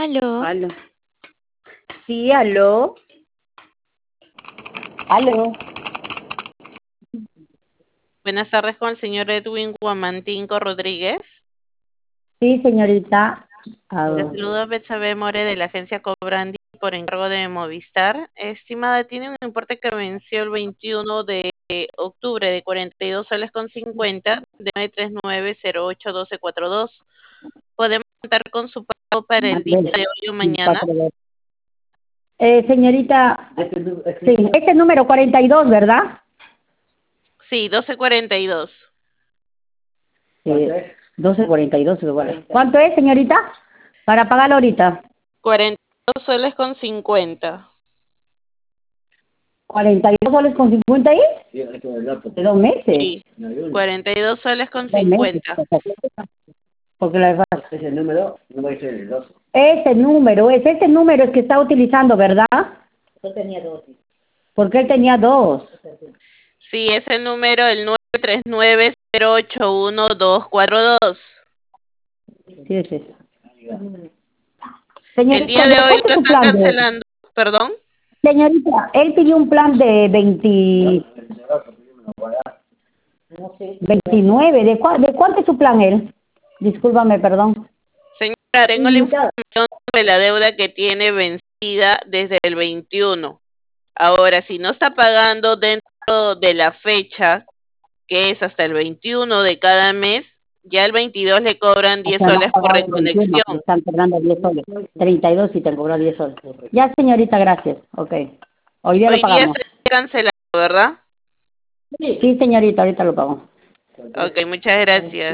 Aló. Aló. Sí, aló. Aló. Buenas tardes con el señor Edwin Guamantinco Rodríguez. Sí, señorita. Le saludo a Betsabe More de la agencia Cobrandi por encargo de Movistar. Estimada, tiene un importe que venció el 21 de octubre de 42 soles con 50 de 939081242. ¿Podemos contar con su pago para el día de hoy o mañana? Señorita, sí, este número 42, ¿verdad? Sí, 1242. Sí, 12.42 igual. ¿Cuánto es, señorita? Para pagarlo ahorita. 42 soles con 50. 42 soles con 50 ahí. De 2 meses. Sí, 42 soles con 2 meses. 50. Porque la ese número no va a ser el 2. Ese número, es este número es que está utilizando, ¿verdad? Yo tenía 2. Porque él tenía 2. Sí, es el número el 939081242. Sí, es eso. El Señorita, día de ¿de hoy cuánto lo es su están plan de...? cancelando, perdón. Señorita, él pidió un plan de 29. ¿De cuánto es su plan él? Discúlpame, perdón. Señora, tengo la información de la deuda que tiene vencida desde el 21. Ahora, si no está pagando dentro de la fecha, que es hasta el 21 de cada mes, ya el 22 le cobran O 10 sea, no ha soles por pagado el 21, le reconexión. están cobrando 10 soles. 32 y te cobró 10 soles. Ya, señorita, gracias. Ok. Hoy día lo Hoy día pagamos. se cancelado, ¿verdad? Sí, señorita, ahorita lo pago. Ok, muchas gracias.